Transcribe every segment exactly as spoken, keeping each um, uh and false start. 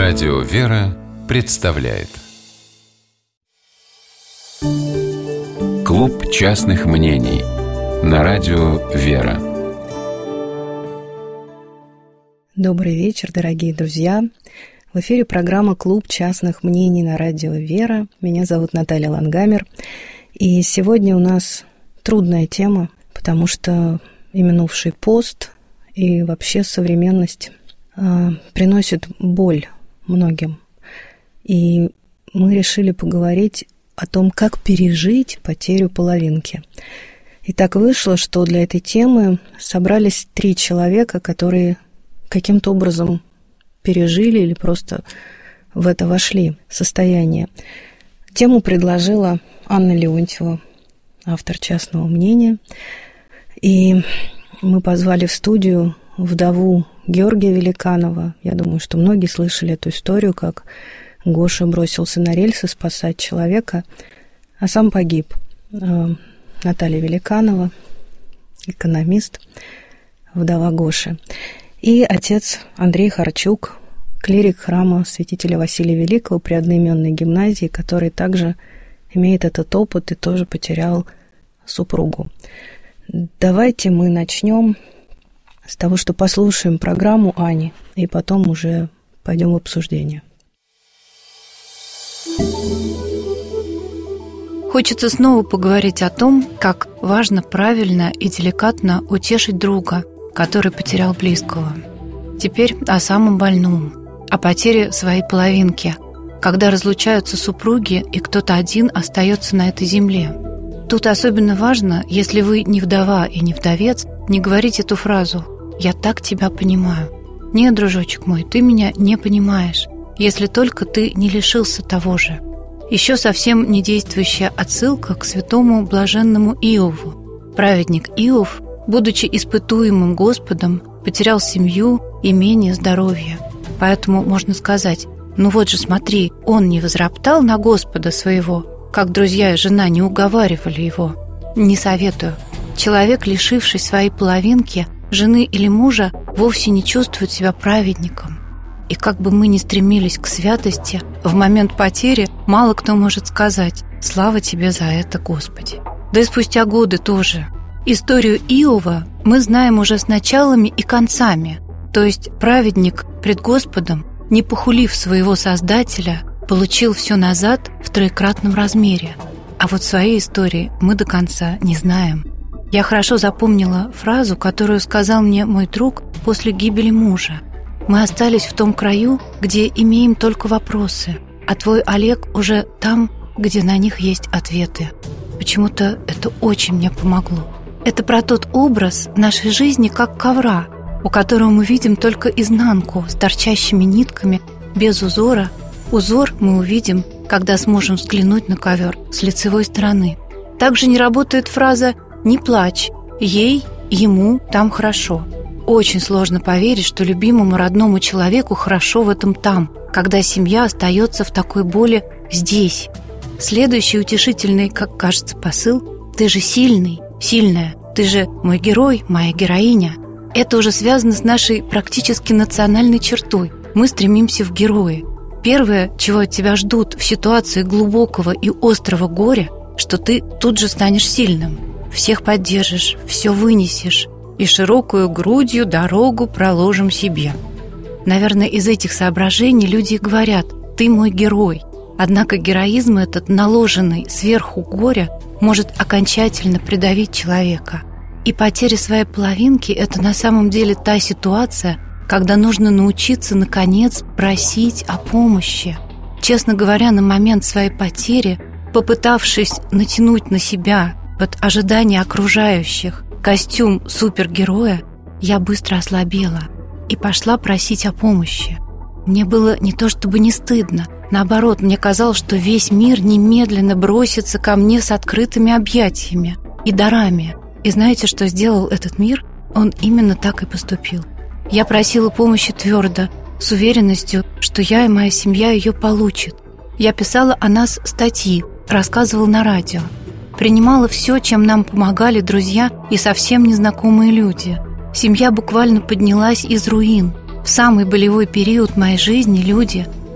Радио «Вера» представляет Клуб частных мнений на Радио «Вера». Добрый вечер, дорогие друзья. В эфире программа «Клуб частных мнений» на Радио «Вера». Меня зовут Наталья Лангамер. И сегодня у нас трудная тема, потому что и минувший пост, и вообще современность э, приносит боль многим. И мы решили поговорить о том, как пережить потерю половинки. И так вышло, что для этой темы собрались три человека, которые каким-то образом пережили или просто в это вошли состояние. Тему предложила Анна Леонтьева, автор «Частного мнения». И мы позвали в студию вдову Георгия Великанова. Я думаю, что многие слышали эту историю, как Гоша бросился на рельсы спасать человека, а сам погиб. Наталья Великанова, экономист, вдова Гоши. И отец Андрей Харчук, клирик храма святителя Василия Великого при одноименной гимназии, который также имеет этот опыт и тоже потерял супругу. Давайте мы начнем с того, что послушаем программу Ани, и потом уже пойдем в обсуждение. Хочется снова поговорить о том, как важно правильно и деликатно утешить друга, который потерял близкого. Теперь о самом больном, о потере своей половинки, когда разлучаются супруги, и кто-то один остается на этой земле. Тут особенно важно, если вы не вдова и не вдовец, не говорить эту фразу «я так тебя понимаю». Нет, дружочек мой, ты меня не понимаешь, если только ты не лишился того же. Еще совсем не действующая отсылка к святому блаженному Иову. Праведник Иов, будучи испытуемым Господом, потерял семью, имение, здоровье. Поэтому можно сказать: ну вот же смотри, он не возроптал на Господа своего, как друзья и жена не уговаривали его. Не советую. Человек, лишивший своей половинки, жены или мужа, вовсе не чувствует себя праведником. И как бы мы ни стремились к святости, в момент потери мало кто может сказать: слава тебе за это, Господи. Да и спустя годы тоже. Историю Иова мы знаем уже с началами и концами. То есть праведник пред Господом, не похулив своего Создателя, получил все назад в троекратном размере. А вот своей истории мы до конца не знаем. Я хорошо запомнила фразу, которую сказал мне мой друг после гибели мужа. Мы остались в том краю, где имеем только вопросы, а твой Олег уже там, где на них есть ответы. Почему-то это очень мне помогло. Это про тот образ нашей жизни как ковра, у которого мы видим только изнанку с торчащими нитками, без узора. Узор мы увидим, когда сможем взглянуть на ковер с лицевой стороны. Также не работает фраза «не плачь, ей, ему там хорошо». Очень сложно поверить, что любимому родному человеку хорошо в этом там, когда семья остается в такой боли здесь. Следующий утешительный, как кажется, посыл: ты же сильный, сильная, ты же мой герой, моя героиня. Это уже связано с нашей практически национальной чертой. Мы стремимся в герои. Первое, чего от тебя ждут в ситуации глубокого и острого горя, что ты тут же станешь сильным. Всех поддержишь, все вынесешь и широкую грудью дорогу проложим себе. Наверное, из этих соображений люди и говорят: ты мой герой. Однако героизм этот, наложенный сверху горя, может окончательно придавить человека. И потеря своей половинки – это на самом деле та ситуация, когда нужно научиться, наконец, просить о помощи. Честно говоря, на момент своей потери, попытавшись натянуть на себя под ожидание окружающих костюм супергероя, я быстро ослабела и пошла просить о помощи. Мне было не то чтобы не стыдно, наоборот, мне казалось, что весь мир немедленно бросится ко мне с открытыми объятиями и дарами. И знаете, что сделал этот мир? Он именно так и поступил. Я просила помощи твердо, с уверенностью, что я и моя семья ее получат. Я писала о нас статьи, рассказывала на радио. Принимала все, чем нам помогали друзья и совсем незнакомые люди. Семья буквально поднялась из руин. В самый болевой период моей жизни люди,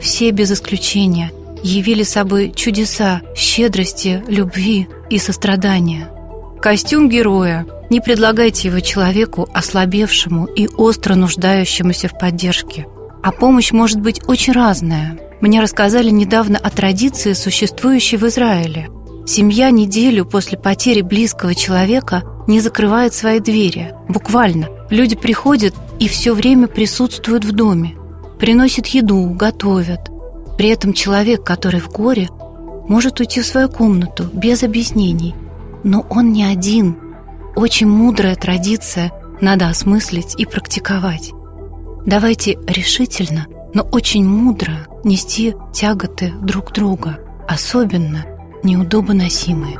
все без исключения явили собой чудеса щедрости, любви и сострадания. Костюм героя. Не предлагайте его человеку, ослабевшему и остро нуждающемуся в поддержке. А помощь может быть очень разная. Мне рассказали недавно о традиции, существующей в Израиле. Семья неделю после потери близкого человека не закрывает свои двери. Буквально. Люди приходят и все время присутствуют в доме. Приносят еду, готовят. При этом человек, который в горе, может уйти в свою комнату без объяснений. Но он не один. Очень мудрая традиция, надо осмыслить и практиковать. Давайте решительно, но очень мудро нести тяготы друг друга, особенно неудобоносимые.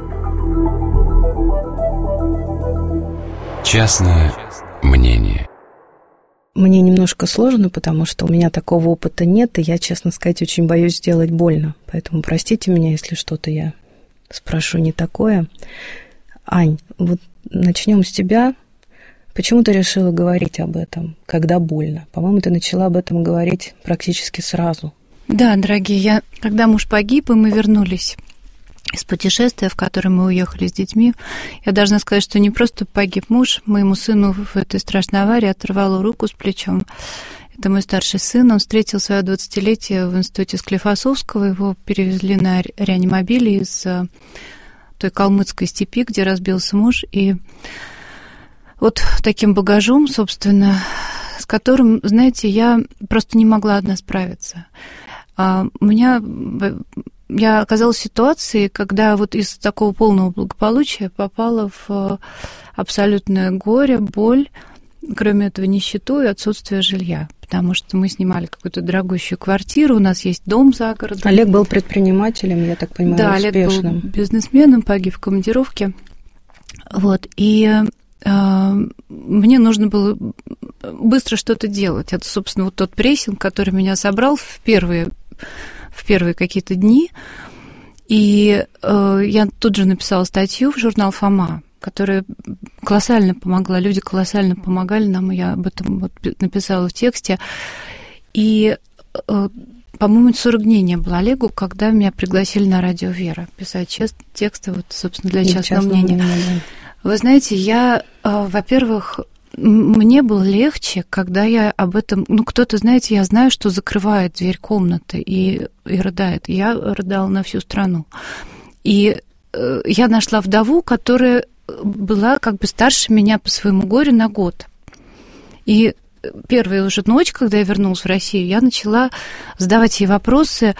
Частное мнение. Мне немножко сложно, потому что у меня такого опыта нет, и я, честно сказать, очень боюсь сделать больно. Поэтому простите меня, если что-то я спрошу не такое. Ань, вот начнем с тебя. Почему ты решила говорить об этом, когда больно? По-моему, ты начала об этом говорить практически сразу. Да, дорогие, я, когда муж погиб, и мы вернулись из путешествия, в которое мы уехали с детьми, я должна сказать, что не просто погиб муж, моему сыну в этой страшной аварии оторвало руку с плечом. Это мой старший сын, он встретил свое двадцатилетие в институте Склифосовского, его перевезли на реанимобиле из той калмыцкой степи, где разбился муж, и вот таким багажом, собственно, с которым, знаете, я просто не могла одна справиться. У меня... Я оказалась в ситуации, когда вот из такого полного благополучия попала в абсолютное горе, боль, кроме этого, нищету и отсутствие жилья. Потому что мы снимали какую-то дорогущую квартиру, у нас есть дом за городом. Олег был предпринимателем, я так понимаю, да, успешным. Да, Олег был бизнесменом, погиб в командировке. Вот, и э, мне нужно было быстро что-то делать. Это, собственно, вот тот прессинг, который меня собрал в первые... в первые какие-то дни, и э, я тут же написала статью в журнал «Фома», которая колоссально помогла, люди колоссально помогали нам, и я об этом вот написала в тексте, и, э, по-моему, сорок дней не было Олегу, когда меня пригласили на радио «Вера» писать тексты, вот, собственно, для частного мнения. мнения. Вы знаете, я, э, во-первых, мне было легче, когда я об этом... Ну, кто-то, знаете, я знаю, что закрывает дверь комнаты и, и рыдает. Я рыдала на всю страну. И э, я нашла вдову, которая была как бы старше меня по своему горю на год. И первая уже ночь, когда я вернулась в Россию, я начала задавать ей вопросы...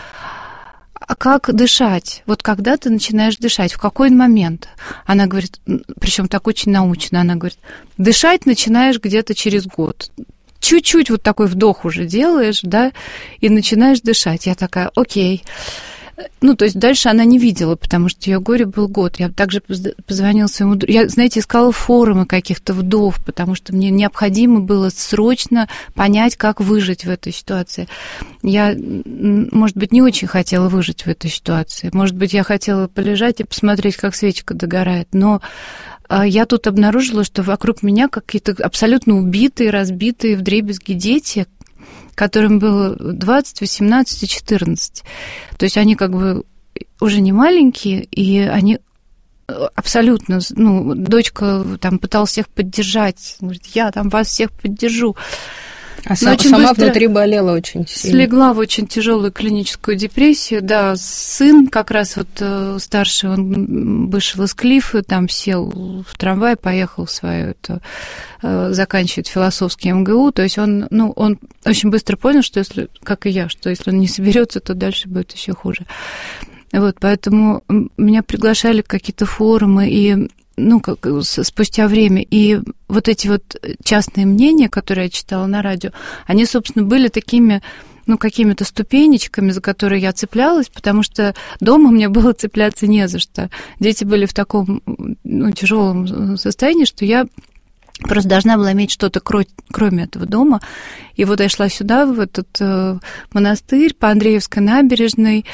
А как дышать? Вот когда ты начинаешь дышать, в какой момент? Она говорит, причем так очень научно, она говорит, дышать начинаешь где-то через год. Чуть-чуть вот такой вдох уже делаешь, да, и начинаешь дышать. Я такая, окей. Ну, то есть дальше она не видела, потому что ее горе был год. Я также позвонила своему другу. Я, знаете, искала форумы каких-то вдов, потому что мне необходимо было срочно понять, как выжить в этой ситуации. Я, может быть, не очень хотела выжить в этой ситуации. Может быть, я хотела полежать и посмотреть, как свечка догорает. Но я тут обнаружила, что вокруг меня какие-то абсолютно убитые, разбитые вдребезги дети, которым было двадцать, восемнадцать и четырнадцать. То есть они как бы уже не маленькие, и они абсолютно... Ну, дочка там пыталась всех поддержать. Говорит, я там вас всех поддержу. А сам, сама внутри болела очень сильно. Слегла в очень тяжелую клиническую депрессию. Да, сын как раз вот старший, он вышел из Клифа, там сел в трамвай, поехал в свою, это, заканчивать философский эм гэ у. То есть он, ну, он очень быстро понял, что если, как и я, что если он не соберется, то дальше будет еще хуже. Вот, поэтому меня приглашали в какие-то форумы, и ну, как спустя время. И вот эти вот частные мнения, которые я читала на радио, они, собственно, были такими, ну, какими-то ступенечками, за которые я цеплялась, потому что дома мне было цепляться не за что. Дети были в таком, ну, тяжелом состоянии, что я просто должна была иметь что-то кроме этого дома. И вот я шла сюда, в этот монастырь по Андреевской набережной,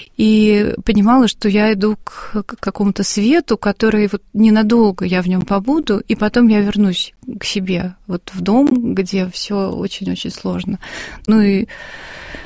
и понимала, что я иду к какому-то свету, который вот ненадолго я в нем побуду, и потом я вернусь к себе, вот в дом, где все очень-очень сложно. Ну и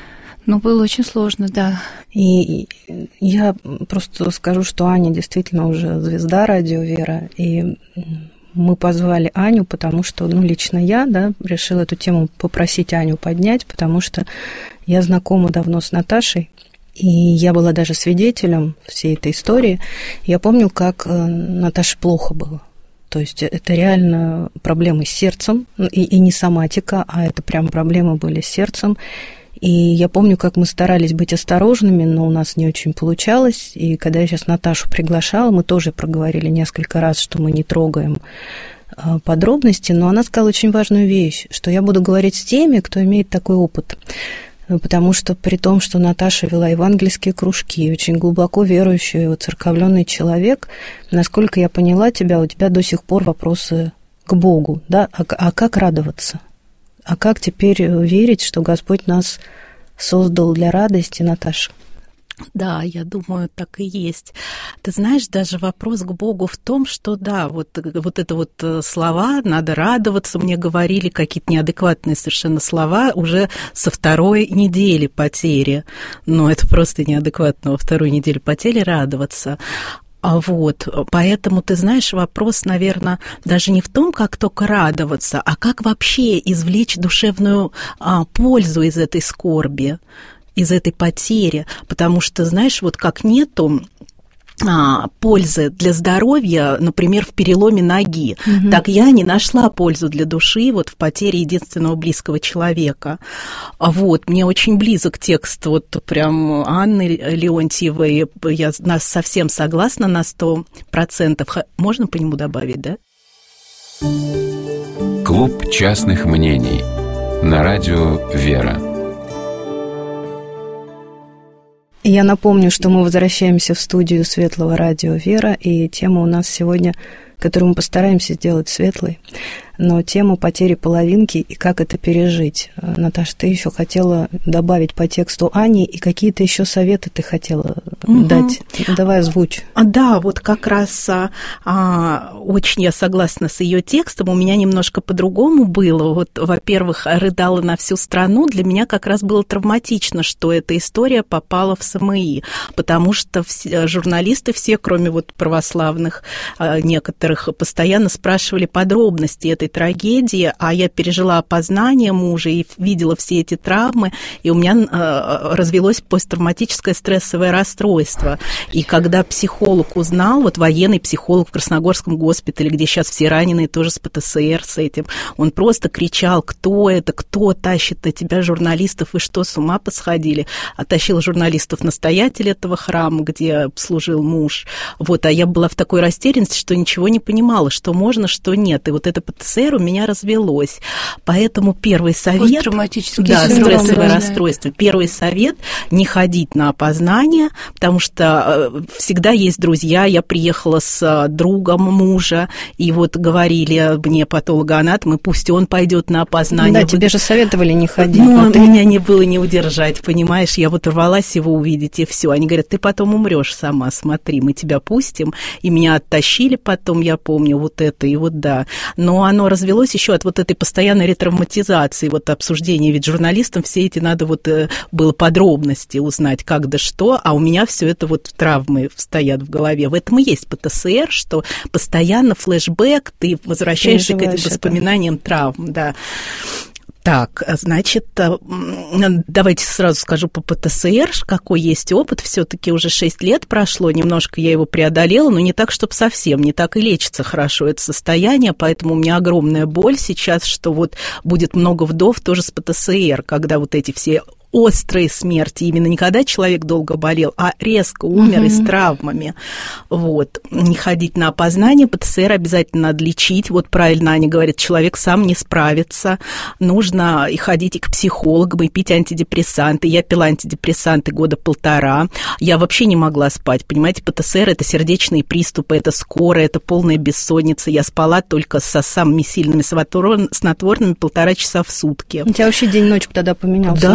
Ну, было очень сложно, да. И я просто скажу, что Аня действительно уже звезда радио «Вера», и мы позвали Аню, потому что, ну, лично я, да, решила эту тему попросить Аню поднять, потому что я знакома давно с Наташей, и я была даже свидетелем всей этой истории. Я помню, как Наташе плохо было. То есть это реально проблемы с сердцем, и, и не соматика, а это прям проблемы были с сердцем. И я помню, как мы старались быть осторожными, но у нас не очень получалось. И когда я сейчас Наташу приглашала, мы тоже проговорили несколько раз, что мы не трогаем подробности, но она сказала очень важную вещь, что я буду говорить с теми, кто имеет такой опыт. Потому что при том, что Наташа вела евангельские кружки, очень глубоко верующий, воцерковленный человек, насколько я поняла тебя, у тебя до сих пор вопросы к Богу, да? А, а как радоваться? А как теперь верить, что Господь нас создал для радости, Наташа? Да, я думаю, так и есть. Ты знаешь, даже вопрос к Богу в том, что да, вот, вот это вот слова, надо радоваться, мне говорили какие-то неадекватные совершенно слова уже со второй недели потери. Но это просто неадекватно, во второй неделе потери радоваться. А вот, поэтому, ты знаешь, вопрос, наверное, даже не в том, как только радоваться, а как вообще извлечь душевную а, пользу из этой скорби, из этой потери. Потому что, знаешь, вот как нету а, пользы для здоровья, например, в переломе ноги, угу. так я не нашла пользу для души вот в потере единственного близкого человека. Вот, мне очень близок текст вот прям Анны Леонтьевой, я совсем согласна на сто процентов. Можно по нему добавить, да? Клуб частных мнений на радио «Вера». Я напомню, что мы возвращаемся в студию Светлого радио «Вера», и тема у нас сегодня, которую мы постараемся сделать светлой, но тема потери половинки и как это пережить. Наташа, ты еще хотела добавить по тексту Ани, и какие-то еще советы ты хотела угу. дать. Давай озвучь. Да, вот как раз а, очень я согласна с ее текстом. У меня немножко по-другому было. Вот, во-первых, рыдала на всю страну. Для меня как раз было травматично, что эта история попала в СМИ, потому что все, журналисты все, кроме вот православных а, некоторых, постоянно спрашивали подробности этой трагедии, а я пережила опознание мужа и видела все эти травмы, и у меня э, развелось посттравматическое стрессовое расстройство. И когда психолог узнал, вот военный психолог в Красногорском госпитале, где сейчас все раненые тоже с ПТСР, с этим, он просто кричал: кто это, кто тащит на тебя журналистов, вы что, с ума посходили? А тащил журналистов настоятель этого храма, где служил муж. Вот, а я была в такой растерянности, что ничего не понимала, что можно, что нет. И вот это ПТСР у меня развелось. Поэтому первый совет... Посттравматический да, синдром. Стрессовое Да, расстройство. Первый совет – не ходить на опознание, потому что всегда есть друзья. Я приехала с другом мужа, и вот говорили мне патологоанатомы, пусть он пойдет на опознание. Да, тебе же советовали не ходить. Но ты... меня не было не удержать, понимаешь? Я вот рвалась его увидеть, и все. Они говорят: ты потом умрешь сама, смотри, мы тебя пустим. И меня оттащили потом, я помню, вот это, и вот да. Но оно развелось еще от вот этой постоянной ретравматизации, вот обсуждения, ведь журналистам все эти надо вот было подробности узнать, как да что, а у меня все это вот травмы стоят в голове. В этом и есть ПТСР, что постоянно флешбэк, ты возвращаешься к этим воспоминаниям это. Травм, да. Так, значит, давайте сразу скажу по ПТСР, какой есть опыт. Все-таки уже шесть лет прошло, немножко я его преодолела, но не так, чтобы совсем, не так и лечится хорошо это состояние, поэтому у меня огромная боль сейчас, что вот будет много вдов тоже с ПТСР, когда вот эти все острые смерти, именно не когда человек долго болел, а резко умер uh-huh. и с травмами. Вот. Не ходить на опознание, ПТСР обязательно надо лечить. Вот правильно Аня говорит, человек сам не справится. Нужно и ходить и к психологам, и пить антидепрессанты. Я пила антидепрессанты года полтора. Я вообще не могла спать. Понимаете, ПТСР – это сердечные приступы, это скорая, это полная бессонница. Я спала только со самыми сильными снотворными полтора часа в сутки. У тебя вообще день-ночь тогда поменялся? Да, ну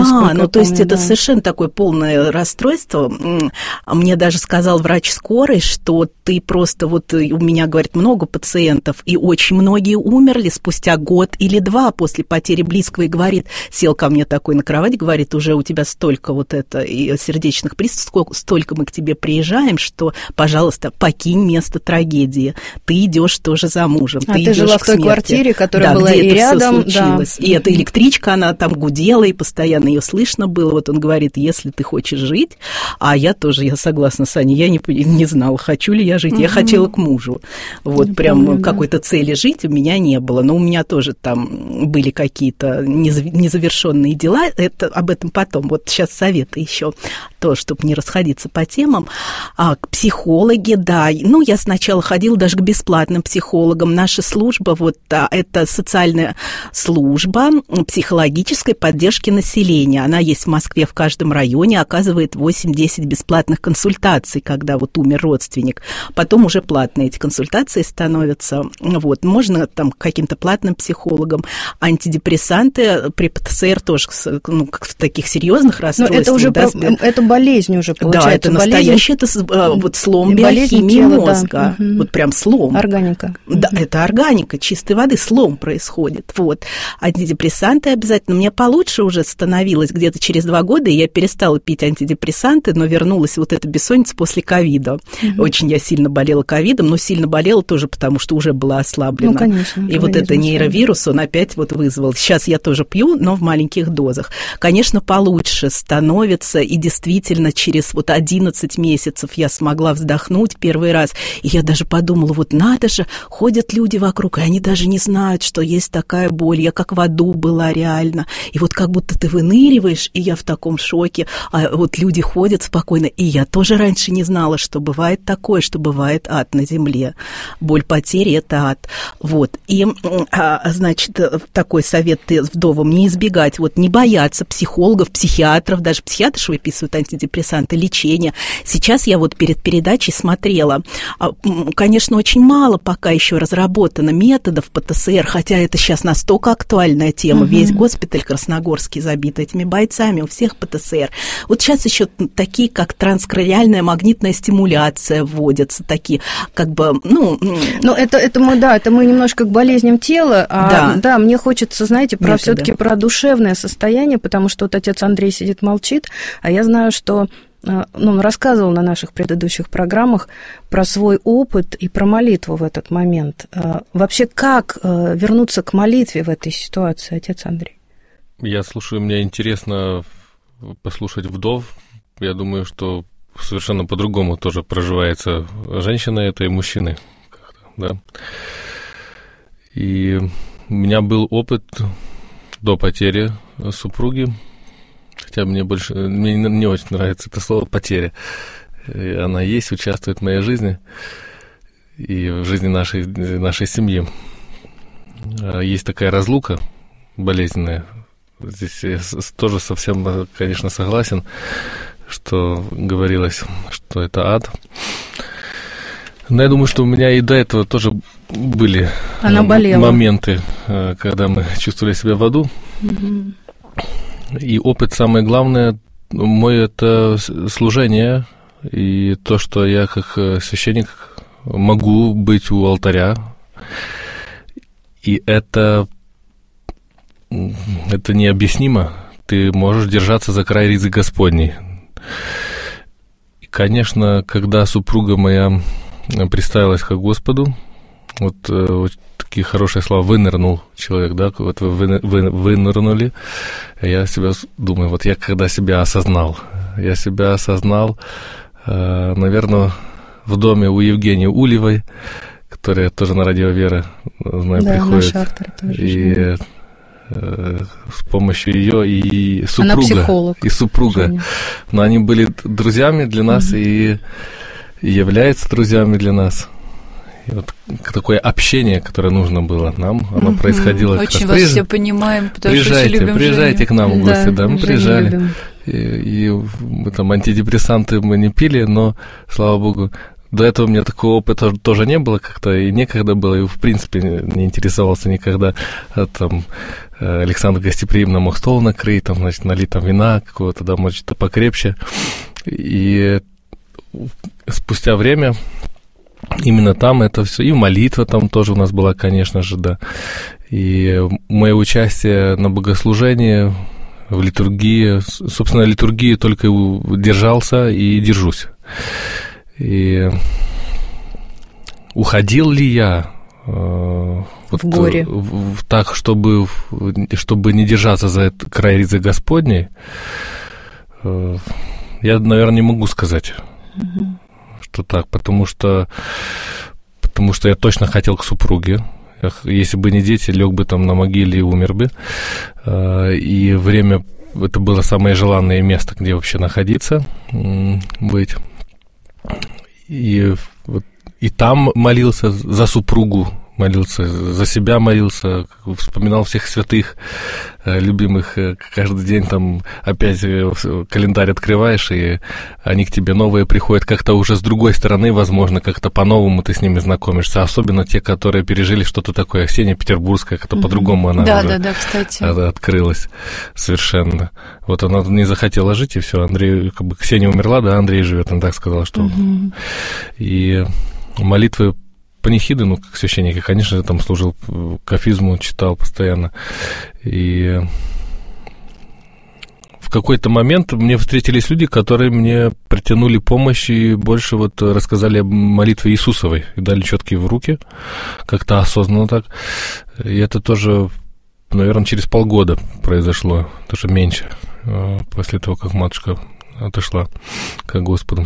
то есть помню, это да. совершенно такое полное расстройство. Мне даже сказал врач скорой, что ты просто, вот у меня, говорит, много пациентов, и очень многие умерли спустя год или два после потери близкого, и говорит, сел ко мне такой на кровать, говорит, уже у тебя столько вот это и сердечных приступов, столько мы к тебе приезжаем, что, пожалуйста, покинь место трагедии. Ты идешь тоже за мужем. А ты, ты жила к в той смерти. квартире, которая да, была где и это рядом. Все случилось. Да. И эта электричка, она там гудела, и постоянно ее слышно было. Вот он говорит, если ты хочешь жить, а я тоже, я согласна с Аней, я не, не знала, хочу ли я жить. Я хотела к мужу. Вот Я прям помню, да. какой-то цели жить у меня не было. Но у меня тоже там были какие-то незавершенные дела. Это, об этом потом. Вот сейчас советы еще, то, чтобы не расходиться по темам. А, к психологе, да. Ну, я сначала ходила даже к бесплатным психологам. Наша служба, вот, а, это социальная служба психологической поддержки населения. Она есть в Москве в каждом районе, оказывает восемь-десять бесплатных консультаций, когда вот умер родственник. Потом уже платные эти консультации становятся. Вот. Можно там к каким-то платным психологам. Антидепрессанты при ПТСР тоже, ну, в таких серьезных расстройствах. Но это уже да, про, это болезнь уже получается. Да, это болезнь, настоящий, это вот слом биохимии тела, мозга. Да. Вот прям слом. Органика. Да, угу. Это органика, чистой воды, слом происходит. Вот. Антидепрессанты обязательно. Мне получше уже становилось где-то через два года, и я перестала пить антидепрессанты, но вернулась вот эта бессонница после ковида. Угу. Очень я сильно болела ковидом, но сильно болела тоже потому, что уже была ослаблена. Ну, конечно. И вот это нейровирус, он опять вот вызвал. Сейчас я тоже пью, но в маленьких дозах. Конечно, получше становится, и действительно через вот одиннадцать месяцев я смогла вздохнуть первый раз, и я даже подумала, вот надо же, ходят люди вокруг, и они даже не знают, что есть такая боль. Я как в аду была реально. И вот как будто ты выныриваешь, и я в таком шоке, а вот люди ходят спокойно, и я тоже раньше не знала, что бывает такое, что бывает ад на земле. Боль потери – это ад. Вот. И, а, значит, такой совет вдовам не избегать, вот не бояться психологов, психиатров, даже психиатры выписывают антидепрессанты, лечение. Сейчас я вот перед передачей смотрела, конечно, очень мало пока еще разработано методов ПТСР, хотя это сейчас настолько актуальная тема. Угу. Весь госпиталь красногорский забит этими бойцами, у всех ПТСР. Вот сейчас еще такие, как транскраниальная магнитная стимуляция вводятся, такие, как бы, ну... Ну, это, это мы, да, это мы немножко к болезням тела, а, да. да, мне хочется, знаете, про Методы. все-таки про душевное состояние, потому что вот отец Андрей сидит, молчит, а я знаю, что ну, он рассказывал на наших предыдущих программах про свой опыт и про молитву в этот момент. Вообще, как вернуться к молитве в этой ситуации, отец Андрей? Я слушаю, мне интересно послушать вдов. Я думаю, что совершенно по-другому тоже проживается женщина это и мужчины. Да? И у меня был опыт до потери супруги, хотя мне больше, мне не очень нравится это слово «потеря». И она есть, участвует в моей жизни и в жизни нашей, нашей семьи. Есть такая разлука болезненная. Здесь я тоже совсем, конечно, согласен, что говорилось, что это ад. Но я думаю, что у меня и до этого тоже были Она болела. моменты, когда мы чувствовали себя в аду. Угу. И опыт, самое главное, мой, это служение, и то, что я как священник могу быть у алтаря. И это, это необъяснимо. Ты можешь держаться за край ризы Господней. И, конечно, когда супруга моя представилась ко Господу, вот, вот такие хорошие слова, вынырнул человек, да, вот вы, вы, вы вынырнули, я себя думаю, вот я когда себя осознал, я себя осознал, э, наверное, в доме у Евгении Улевой, которая тоже на радио Вера, знаю, да, приходит, наш автор тоже, и э, э, с помощью ее и супруга, она психолог, и супруга, Женя. Но они были друзьями для нас, mm-hmm. и и являются друзьями для нас. И вот такое общение, которое нужно было нам, оно mm-hmm. происходило. Очень как вас раз. все понимаем, потому приезжайте, что все любим приезжайте Женю. к нам в гости, да, да мы Женю приезжали. Любим. И, и мы там антидепрессанты мы не пили, но, слава богу, до этого у меня такого опыта тоже не было как-то, и некогда было, и в принципе не интересовался никогда там, Александр гостеприимно мог стол накрыть, там, значит, налить там вина какого-то, да, может, что-то покрепче. И спустя время именно там это все, и молитва там тоже у нас была, конечно же, да. И мое участие на богослужении, в литургии, собственно, литургии только держался и держусь. И уходил ли я э, вот, в горе в, в, так, чтобы, чтобы не держаться за этот край ризы Господней, э, я, наверное, не могу сказать, угу. что так, потому что, потому что я точно хотел к супруге. Если бы не дети, лег бы там на могиле и умер бы. Э, и время, это было самое желанное место, где вообще находиться, быть. И, вот, и там молился за супругу, молился за себя, молился, вспоминал всех святых, любимых. Каждый день там опять календарь открываешь, и они к тебе новые приходят как-то уже с другой стороны, возможно, как-то по-новому ты с ними знакомишься. Особенно те, которые пережили что-то такое. Ксения Петербургская, как-то mm-hmm. по-другому она да, уже да, да, кстати. открылась совершенно. Вот она не захотела жить, и все. Андрей, как бы Ксения умерла, да, Андрей живет, она так сказала, что... Mm-hmm. И молитвы панихиды, ну, как священник, я, конечно же, там служил, кафизму читал постоянно. И в какой-то момент мне встретились люди, которые мне притянули помощь и больше вот рассказали о молитве Иисусовой и дали четкие в руки, как-то осознанно так. И это тоже, наверное, через полгода произошло, даже меньше, после того, как матушка отошла к Господу.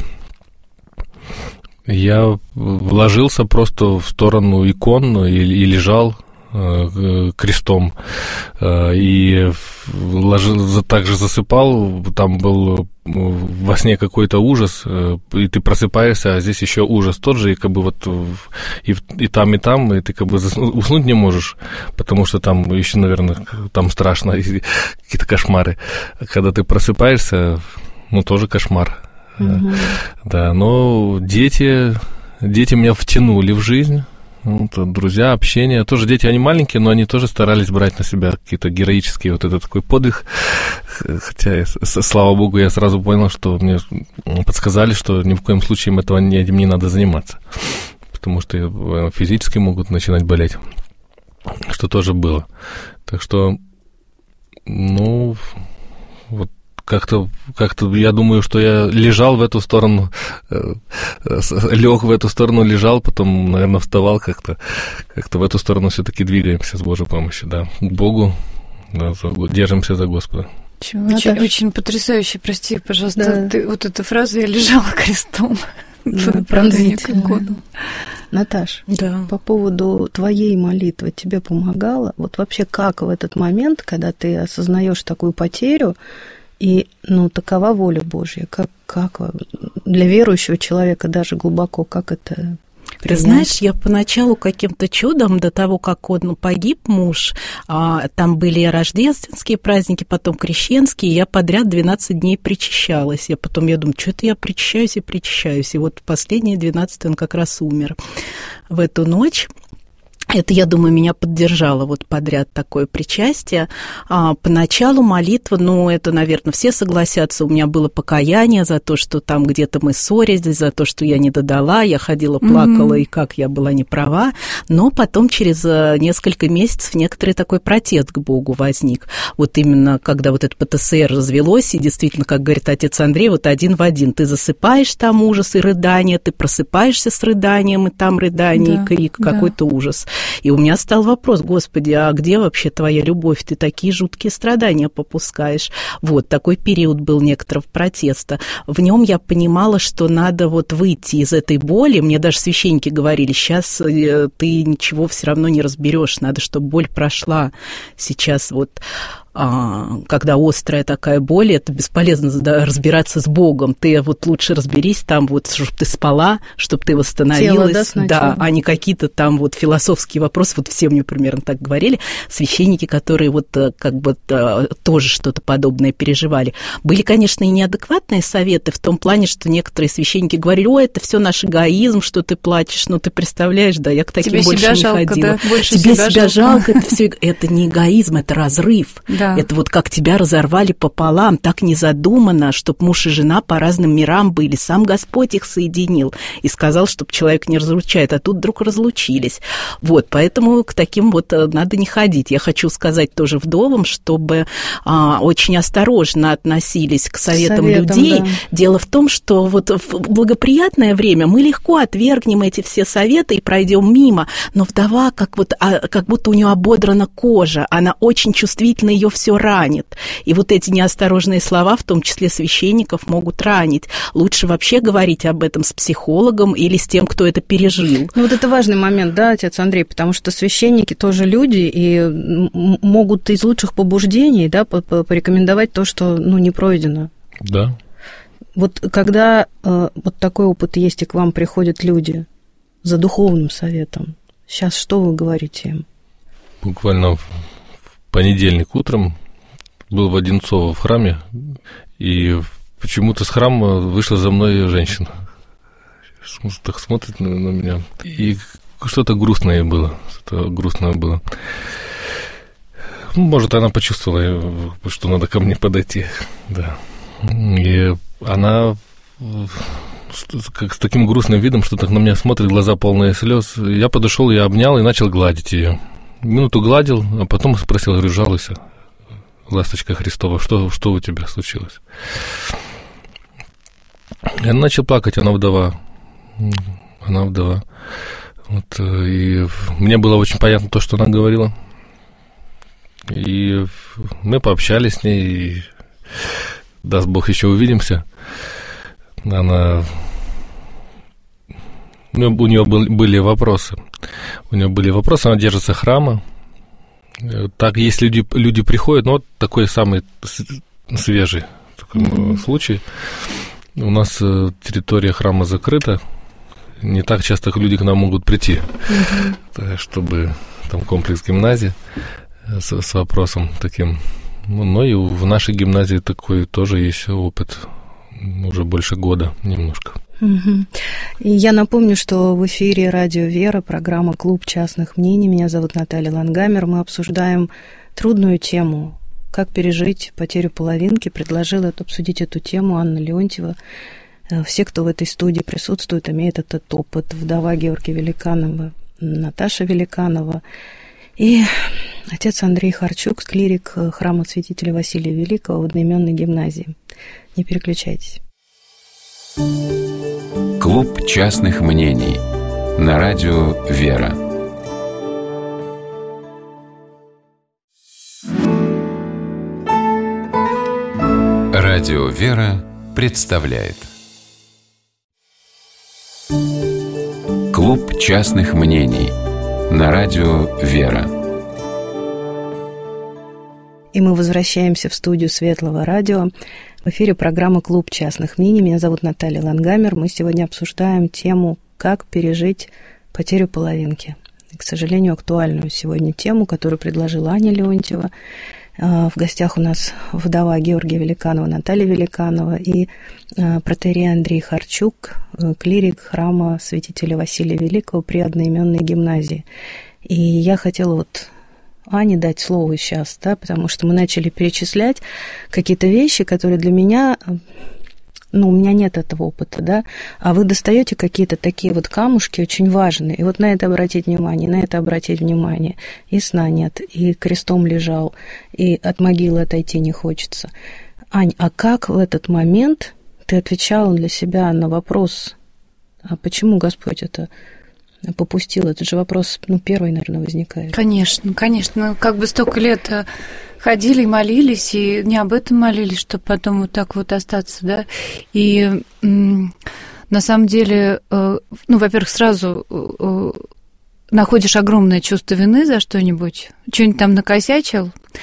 Я вложился просто в сторону икон и, и лежал э, крестом, э, и ложил, также засыпал, там был во сне какой-то ужас, э, и ты просыпаешься, а здесь еще ужас тот же, и как бы вот и, и там, и там, и ты как бы заснуть, уснуть не можешь, потому что там еще, наверное, там страшно, какие-то кошмары. Когда ты просыпаешься, ну, тоже кошмар. Mm-hmm. Да, но дети, дети меня втянули в жизнь, вот, друзья, общение. Тоже дети, они маленькие, но они тоже старались брать на себя какие-то героические, вот этот такой подвиг. Хотя, слава богу, я сразу понял, что мне подсказали, что ни в коем случае им этого не, этим не надо заниматься, потому что физически могут начинать болеть, что тоже было. Так что, ну, вот, Как-то, как-то, я думаю, что я лежал в эту сторону, лег в эту сторону, лежал, потом, наверное, вставал как-то. Как-то в эту сторону все-таки двигаемся с Божьей помощью, да. К Богу, да, держимся за Господа. Очень, очень потрясающе, прости, пожалуйста, да. ты, вот эта фраза «я лежала крестом». Да, пронзительно. Наташ, да. По поводу твоей молитвы тебе помогала? Вот вообще как в этот момент, когда ты осознаешь такую потерю, и, ну, такова воля Божья. Как, как для верующего человека даже глубоко, как это принять? Ты знаешь, я поначалу каким-то чудом, до того, как он погиб, муж, а, там были рождественские праздники, потом крещенские, я подряд двенадцать дней причащалась. Я потом, я думаю, что-то я причащаюсь и причащаюсь. И вот последние двенадцать он как раз умер в эту ночь. Это, я думаю, меня поддержало вот подряд такое причастие. А, поначалу молитва, ну, это, наверное, все согласятся, у меня было покаяние за то, что там где-то мы ссорились, за то, что я не додала, я ходила, плакала, mm-hmm. и как я была не права. Но потом через несколько месяцев некоторый такой протест к Богу возник. Вот именно, когда вот это ПТСР развелось, и действительно, как говорит отец Андрей, вот один в один. Ты засыпаешь, там ужас и рыдание, ты просыпаешься с рыданием, и там рыдание, да, и крик, да. Какой-то ужас. И у меня стал вопрос: Господи, а где вообще твоя любовь? Ты такие жуткие страдания попускаешь. Вот, такой период был некоторого протеста. В нем я понимала, что надо вот выйти из этой боли. Мне даже священники говорили: сейчас ты ничего все равно не разберешь, надо, чтобы боль прошла. Сейчас вот когда острая такая боль, это бесполезно разбираться с Богом. Ты вот лучше разберись там, вот, чтобы ты спала, чтобы ты восстановилась. Тело, да, да, а не какие-то там вот философские вопросы. Вот все мне примерно так говорили. Священники, которые вот как бы тоже что-то подобное переживали. Были, конечно, и неадекватные советы в том плане, что некоторые священники говорили: ой, это все наш эгоизм, что ты плачешь. Ну, ты представляешь, да, я к таким Тебе больше себя не жалко, ходила. Да? Больше Тебе себя, себя жалко, жалко это все. Это не эгоизм, это разрыв. Да. Это вот как тебя разорвали пополам, так не задумано, чтобы муж и жена по разным мирам были. Сам Господь их соединил и сказал, чтобы человек не разлучает, а тут вдруг разлучились. Вот, поэтому к таким вот надо не ходить. Я хочу сказать тоже вдовам, чтобы а, очень осторожно относились к советам, советам людей. Да. Дело в том, что вот в благоприятное время мы легко отвергнем эти все советы и пройдем мимо, но вдова как, вот, а, как будто у нее ободрана кожа, она очень чувствительно, ее все ранит. И вот эти неосторожные слова, в том числе священников, могут ранить. Лучше вообще говорить об этом с психологом или с тем, кто это пережил. Ну вот это важный момент, да, отец Андрей, потому что священники тоже люди и могут из лучших побуждений, да, порекомендовать то, что, ну, не пройдено. Да. Вот когда э, вот такой опыт есть, и к вам приходят люди за духовным советом, сейчас что вы говорите им? Буквально в понедельник утром был в Одинцово в храме, и почему-то с храма вышла за мной женщина. Так смотрит на, на меня. И что-то грустное было. Что-то грустное было. Может, она почувствовала, что надо ко мне подойти. Да. И она как с таким грустным видом, что так на меня смотрит, глаза полные слез. Я подошел, я обнял и начал гладить ее. Минуту гладил, а потом спросил, говорю: жалуйся, ласточка Христова, что, что у тебя случилось? Я начал плакать, она вдова. Она вдова. Вот, и мне было очень понятно то, что она говорила. И мы пообщались с ней, и, даст Бог, еще увидимся. Она... У нее были вопросы. У нее были вопросы, она держится храма. Так, если люди, люди приходят, ну, вот такой самый свежий такой mm-hmm. случай. У нас территория храма закрыта. Не так часто люди к нам могут прийти, mm-hmm. чтобы там комплекс гимназии с, с вопросом таким. Ну, но и в нашей гимназии такой тоже есть опыт. Уже больше года немножко. Угу. И я напомню, что в эфире «Радио Вера», программа «Клуб частных мнений». Меня зовут Наталья Лангамер. Мы обсуждаем трудную тему «Как пережить потерю половинки». Предложила обсудить эту тему Анна Леонтьева. Все, кто в этой студии присутствует, имеют этот опыт. Вдова Георгия Великанова, Наташа Великанова и отец Андрей Харчук, клирик храма святителя Василия Великого в одноименной гимназии. Не переключайтесь. Клуб частных мнений на радио «Вера». Радио «Вера» представляет Клуб частных мнений на радио «Вера». И мы возвращаемся в студию Светлого радио. В эфире программа «Клуб частных мнений». Меня зовут Наталья Лангамер. Мы сегодня обсуждаем тему «Как пережить потерю половинки». И, к сожалению, актуальную сегодня тему, которую предложила Аня Леонтьева. В гостях у нас вдова Георгия Великанова, Наталья Великанова и протоиерей Андрей Харчук, клирик храма святителя Василия Великого при одноименной гимназии. И я хотела вот Ане дать слово сейчас, да, потому что мы начали перечислять какие-то вещи, которые для меня, ну, у меня нет этого опыта, да, а вы достаете какие-то такие вот камушки очень важные, и вот на это обратить внимание, на это обратить внимание. И сна нет, и крестом лежал, и от могилы отойти не хочется. Ань, а как в этот момент ты отвечала для себя на вопрос, а почему Господь это попустил? Это же вопрос, ну, первый, наверное, возникает. Конечно, конечно. Как бы столько лет ходили и молились, и не об этом молились, чтобы потом вот так вот остаться, да. И на самом деле, ну, во-первых, сразу находишь огромное чувство вины за что-нибудь, что-нибудь там накосячил,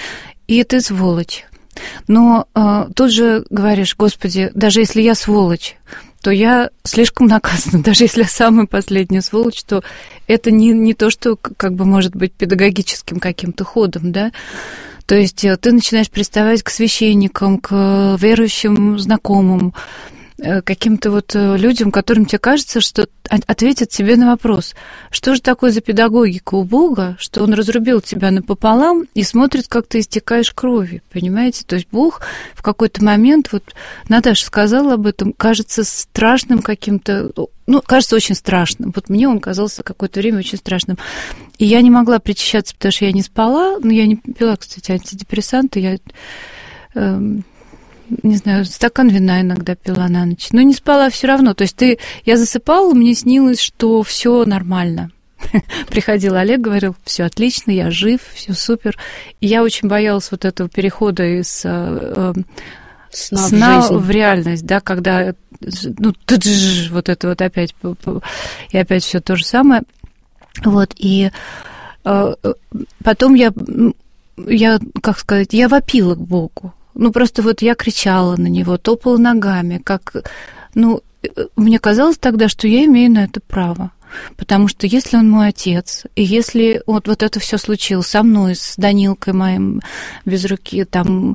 и ты сволочь. Но э, тут же говоришь, Господи, даже если я сволочь, то я слишком наказана. Даже если я самая последняя сволочь, то это не, не то, что как бы может быть педагогическим каким-то ходом, да. То есть ты начинаешь приставать к священникам, к верующим знакомым, каким-то вот людям, которым тебе кажется, что ответят тебе на вопрос, что же такое за педагогика у Бога, что Он разрубил тебя напополам и смотрит, как ты истекаешь кровью, понимаете? То есть Бог в какой-то момент, вот Наташа сказала об этом, кажется страшным каким-то, ну, кажется очень страшным. Вот мне он казался какое-то время очень страшным. И я не могла причащаться, потому что я не спала, но я не пила, кстати, антидепрессанты, я... Эм, не знаю, стакан вина иногда пила на ночь, но не спала все равно. То есть ты, я засыпала, мне снилось, что все нормально. Приходил Олег, говорил, все отлично, я жив, все супер. И я очень боялась вот этого перехода из э, сна, сна в, в реальность, да, когда ну, вот это вот опять, и опять все то же самое. Вот, и э, потом я, я, как сказать, я вопила к Богу. Ну, просто вот я кричала на него, топала ногами, как... Ну, мне казалось тогда, что я имею на это право. Потому что если он мой отец, и если вот, вот это все случилось со мной, с Данилкой моим без руки, там,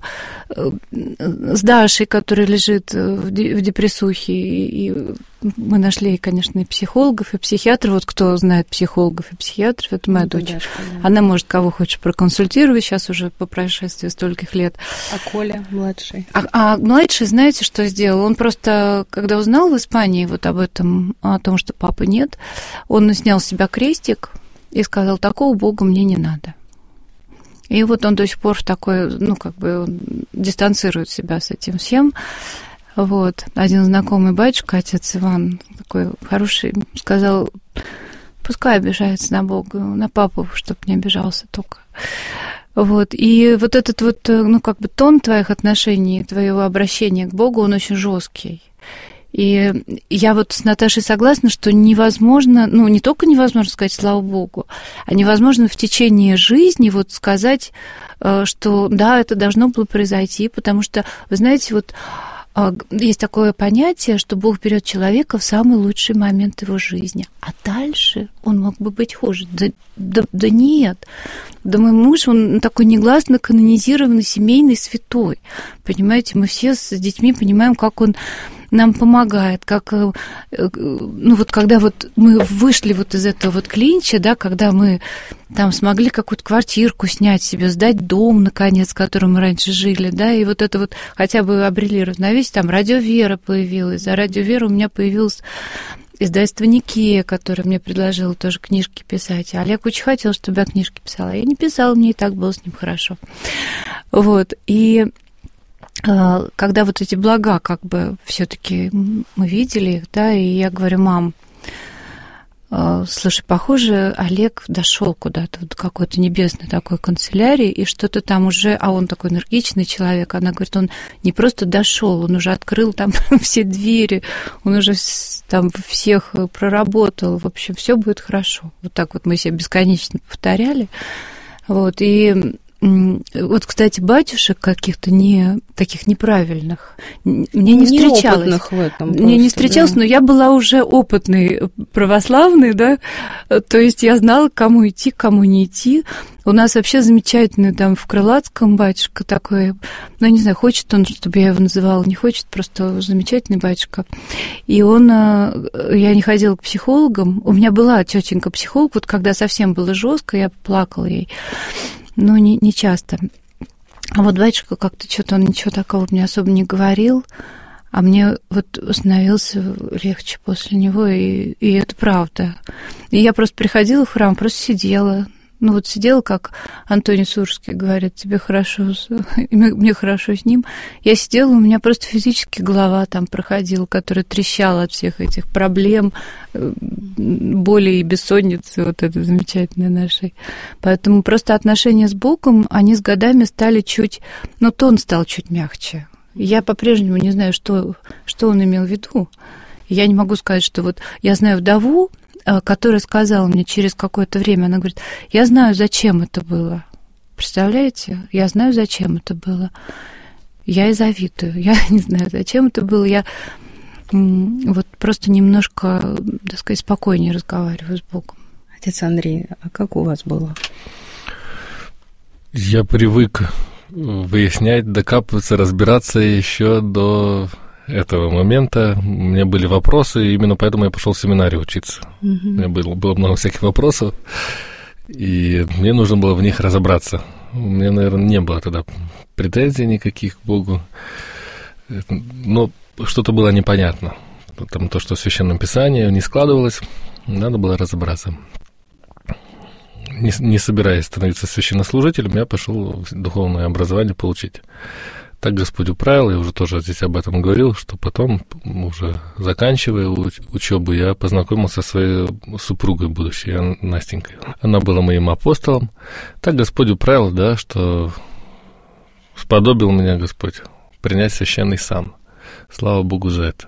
с Дашей, которая лежит в депрессухе, и мы нашли, конечно, и психологов, и психиатров. Вот кто знает психологов и психиатров, это моя дочь. Дашка, да. Она может кого хочешь проконсультировать сейчас уже по прошествии стольких лет. А Коля младший? А, а младший, знаете, что сделал? Он просто, когда узнал в Испании вот об этом, о том, что папы нет, он снял с себя крестик и сказал, такого Бога мне не надо. И вот он до сих пор в такой, ну, как бы, он дистанцирует себя с этим всем. Вот. Один знакомый батюшка, отец Иван, такой хороший, сказал, пускай обижается на Бога, на папу, чтобы не обижался только. Вот. И вот этот вот, ну, как бы тон твоих отношений, твоего обращения к Богу, он очень жесткий. И я вот с Наташей согласна, что невозможно, ну, не только невозможно сказать «слава Богу», а невозможно в течение жизни вот сказать, что да, это должно было произойти, потому что, вы знаете, вот есть такое понятие, что Бог берет человека в самый лучший момент его жизни, а дальше он мог бы быть хуже. Да, да, да нет. Да мой муж, он такой негласно канонизированный семейный святой. Понимаете, мы все с детьми понимаем, как он нам помогает, как, ну вот когда вот мы вышли вот из этого вот клинча, да, когда мы там смогли какую-то квартирку снять себе, сдать дом, наконец, в котором мы раньше жили, да, и вот это вот хотя бы обрели равновесие, там Радио Вера появилась, за Радио Вера у меня появилось издательство Никея, которое мне предложило тоже книжки писать. А Олег очень хотел, чтобы я книжки писала. Я не писала, мне и так было с ним хорошо. Вот, и когда вот эти блага как бы все-таки мы видели их, да, и я говорю, мам, слушай, похоже, Олег дошел куда-то, вот какой-то небесной такой канцелярии, и что-то там уже, а он такой энергичный человек, она говорит, он не просто дошел, он уже открыл там все двери, он уже там всех проработал, в общем, все будет хорошо. Вот так вот мы себе бесконечно повторяли, вот, и вот, кстати, батюшек каких-то не таких неправильных мне не встречалось. В этом просто, мне не встречалось, да. Но я была уже опытной православной, да, то есть я знала, к кому идти, к кому не идти. У нас вообще замечательный там в Крылатском батюшка такой, ну, не знаю, хочет он, чтобы я его называла, не хочет, просто замечательный батюшка. И он, я не ходила к психологам, у меня была тетенька-психолог, вот когда совсем было жестко, я плакала ей. Но не, не часто. А вот батюшка как-то что-то он ничего такого мне особо не говорил, а мне вот становилось легче после него, и, и это правда. И я просто приходила в храм, просто сидела. Ну вот сидела, как Антоний Суржский говорит, тебе хорошо, мне хорошо с ним. Я сидела, у меня просто физически голова там проходила, которая трещала от всех этих проблем, боли и бессонницы, вот это замечательное нашей. Поэтому просто отношения с Богом, они с годами стали чуть, ну, тон стал чуть мягче. Я по-прежнему не знаю, что, что он имел в виду. Я не могу сказать, что вот я знаю вдову, которая сказала мне через какое-то время, она говорит, я знаю, зачем это было. Представляете? Я знаю, зачем это было. Я и завидую. Я не знаю, зачем это было. Я вот просто немножко, так сказать, спокойнее разговариваю с Богом. Отец Андрей, а как у вас было? Я привык выяснять, докапываться, разбираться еще до этого момента. У меня были вопросы, и именно поэтому я пошел в семинарию учиться. Угу. У меня было, было много всяких вопросов, и мне нужно было в них разобраться. У меня, наверное, не было тогда претензий никаких к Богу, но что-то было непонятно. Там то, что в Священном Писании не складывалось, надо было разобраться. Не, не собираясь становиться священнослужителем, я пошел духовное образование получить. Так Господь управил, я уже тоже здесь об этом говорил, что потом, уже заканчивая учебу, я познакомился со своей супругой будущей, Настенькой. Она была моим апостолом. Так Господь управил, да, что сподобил меня Господь принять священный сан. Слава Богу за это.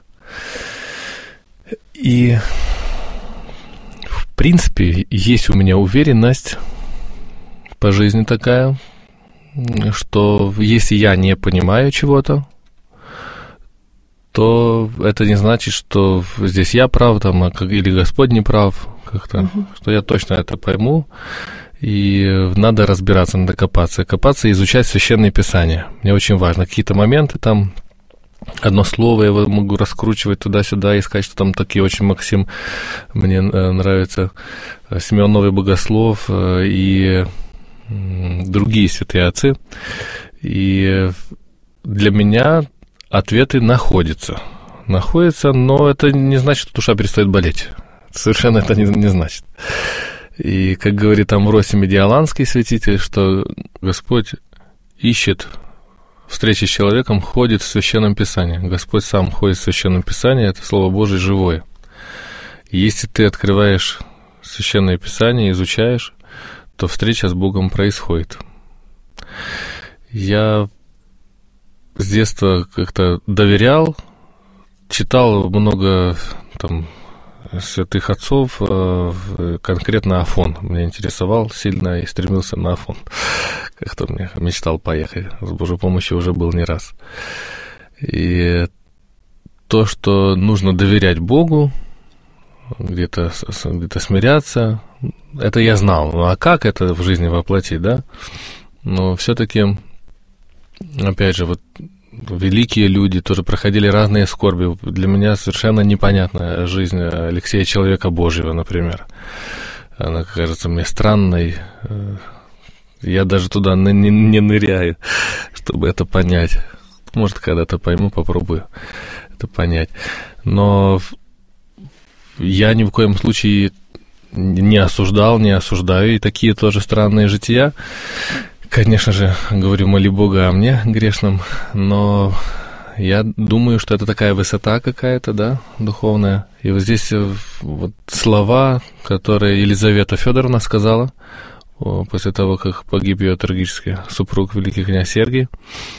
И в принципе есть у меня уверенность по жизни такая, что если я не понимаю чего-то, то это не значит, что здесь я прав, там, или Господь не прав, как-то, угу. Что я точно это пойму, и надо разбираться, надо копаться, копаться и изучать Священное Писание. Мне очень важно. Какие-то моменты там, одно слово я могу раскручивать туда-сюда, искать, что там такие очень Максим, мне нравится, Симеон Новый Богослов и другие святые отцы. И для меня ответы находятся. Находятся, но это не значит, что душа перестает болеть. Совершенно это не, не значит. И, как говорит Амвросий Медиаланский святитель, что Господь ищет встречи с человеком, ходит в Священном Писании. Господь сам ходит в Священном Писании, это Слово Божие живое. И если ты открываешь Священное Писание, изучаешь, то встреча с Богом происходит. Я с детства как-то доверял, читал много там святых отцов, конкретно Афон. Меня интересовал сильно и стремился на Афон. Как-то мне мечтал поехать. С Божьей помощью уже был не раз. И то, что нужно доверять Богу, где-то, где-то смиряться, это я знал. Ну а как это в жизни воплотить, да? Но все-таки, опять же, вот великие люди тоже проходили разные скорби. Для меня совершенно непонятная жизнь Алексея Человека Божьего, например. Она кажется мне странной. Я даже туда не, не ныряю, чтобы это понять. Может, когда-то пойму, попробую это понять. Но я ни в коем случае не осуждал, не осуждаю. И такие тоже странные жития. Конечно же, говорю, моли Бога о мне, грешном, но я думаю, что это такая высота какая-то, да, духовная. И вот здесь вот слова, которые Елизавета Федоровна сказала после того, как погиб ее трагически супруг, великий князь Сергий,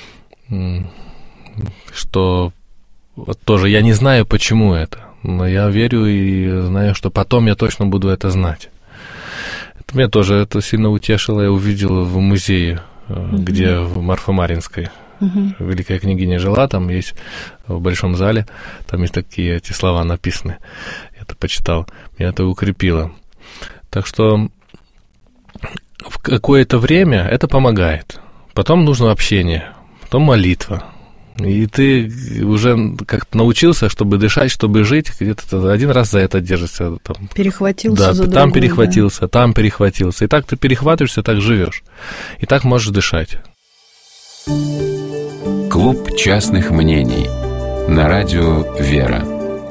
что вот тоже я не знаю, почему это, но я верю и знаю, что потом я точно буду это знать. Меня тоже это сильно утешило. Я увидел в музее, uh-huh. где в Марфо-Маринской uh-huh. великая княгиня жила, там есть в большом зале, там есть такие эти слова написаны. Я это почитал, меня это укрепило. Так что в какое-то время это помогает. Потом нужно общение, потом молитва. И ты уже как-то научился, чтобы дышать, чтобы жить, где-то один раз за это держишься. Там, перехватился да, за другой. Там перехватился, да. там перехватился. И так ты перехватываешься, так живешь. И так можешь дышать. Клуб частных мнений на радио «Вера».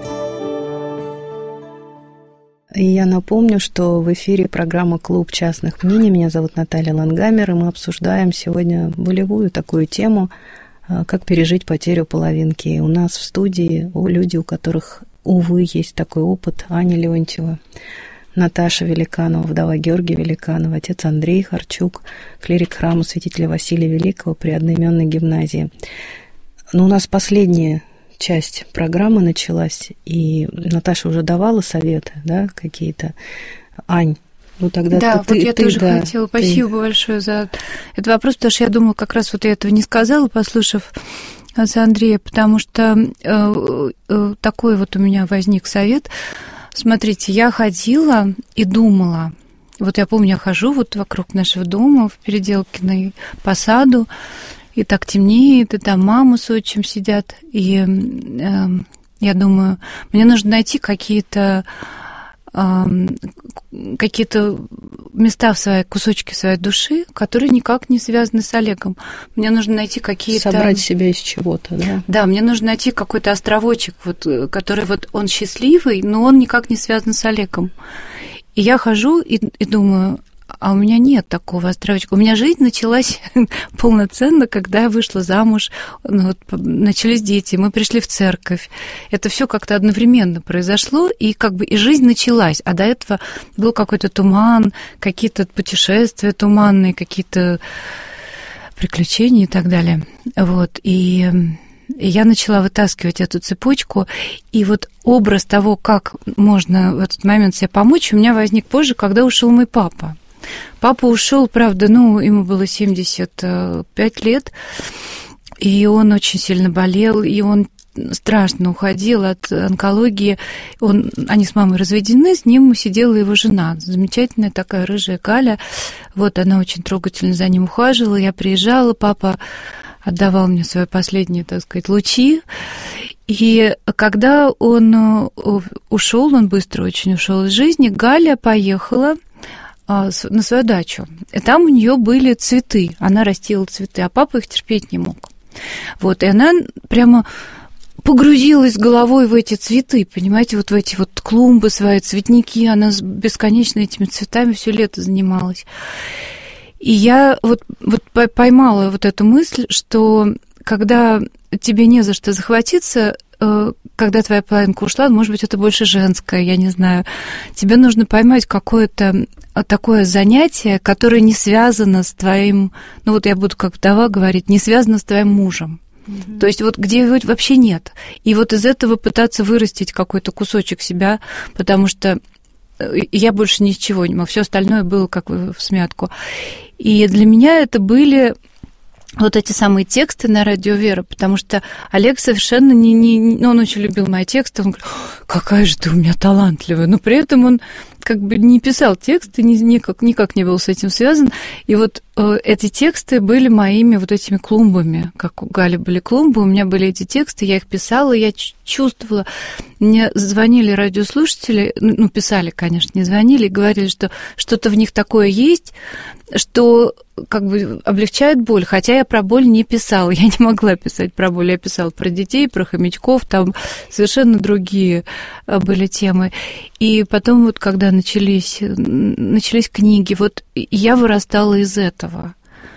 И я напомню, что в эфире программа «Клуб частных мнений». Меня зовут Наталья Лангамер, и мы обсуждаем сегодня болевую такую тему – как пережить потерю половинки. И у нас в студии люди, у которых, увы, есть такой опыт. Аня Леонтьева, Наташа Великанова, вдова Георгия Великанова, отец Андрей Харчук, клирик храма святителя Василия Великого при одноименной гимназии. Но у нас последняя часть программы началась, и Наташа уже давала советы, да, какие-то. Ань, Ну, тогда да, ты, вот я ты, тоже да, хотела. ты... Спасибо большое за этот вопрос, потому что я думала, как раз вот я этого не сказала, послушав отца Андрея, потому что э, э, такой вот у меня возник совет. Смотрите, я ходила и думала, вот я помню, я хожу вот вокруг нашего дома в Переделкиной по саду, и так темнеет, и там мама с отчим сидят, и э, я думаю, мне нужно найти какие-то какие-то места в своей, кусочки своей души, которые никак не связаны с Олегом. Мне нужно найти какие-то... Собрать себя из чего-то, да? Да, мне нужно найти какой-то островочек, вот, который вот он счастливый, но он никак не связан с Олегом. И я хожу и, и думаю, а у меня нет такого островочка. У меня жизнь началась полноценно, когда я вышла замуж, ну, вот, начались дети, мы пришли в церковь. Это все как-то одновременно произошло, и как бы и жизнь началась. А до этого был какой-то туман, какие-то путешествия туманные, какие-то приключения и так далее. Вот, и... И я начала вытаскивать эту цепочку, и вот образ того, как можно в этот момент себе помочь, у меня возник позже, когда ушел мой папа. Папа ушел, правда, ну, ему было семьдесят пять лет, и он очень сильно болел, и он страшно уходил от онкологии. Он, они с мамой разведены, с ним сидела его жена, замечательная такая рыжая Галя. Вот она очень трогательно за ним ухаживала. Я приезжала, папа отдавал мне свои последние, так сказать, лучи. И когда он ушел, он быстро очень ушел из жизни, Галя поехала на свою дачу. И там у нее были цветы. Она растила цветы, а папа их терпеть не мог. Вот, и она прямо погрузилась головой в эти цветы, понимаете, вот в эти вот клумбы свои, цветники. Она бесконечно этими цветами все лето занималась. И я вот, вот поймала вот эту мысль, что когда тебе не за что захватиться, когда твоя половинка ушла, может быть, это больше женское, я не знаю. Тебе нужно поймать какое-то такое занятие, которое не связано с твоим, ну вот я буду как вдова говорить, не связано с твоим мужем. Mm-hmm. То есть вот где его вообще нет. И вот из этого пытаться вырастить какой-то кусочек себя, потому что я больше ничего не могу, все остальное было как в смятку. И для меня это были вот эти самые тексты на радио Вера, потому что Олег совершенно не... не ну, он очень любил мои тексты, он говорит, какая же ты у меня талантливая, но при этом он как бы не писал тексты, ни, никак, никак не был с этим связан. И вот э, эти тексты были моими вот этими клумбами, как у Гали были клумбы, у меня были эти тексты, я их писала, я чувствовала. Мне звонили радиослушатели, ну, писали, конечно, не звонили, говорили, что что-то в них такое есть, что как бы облегчает боль, хотя я про боль не писала, я не могла писать про боль, я писала про детей, про хомячков, там совершенно другие были темы. И потом вот, когда начались, начались книги, вот я вырастала из этого.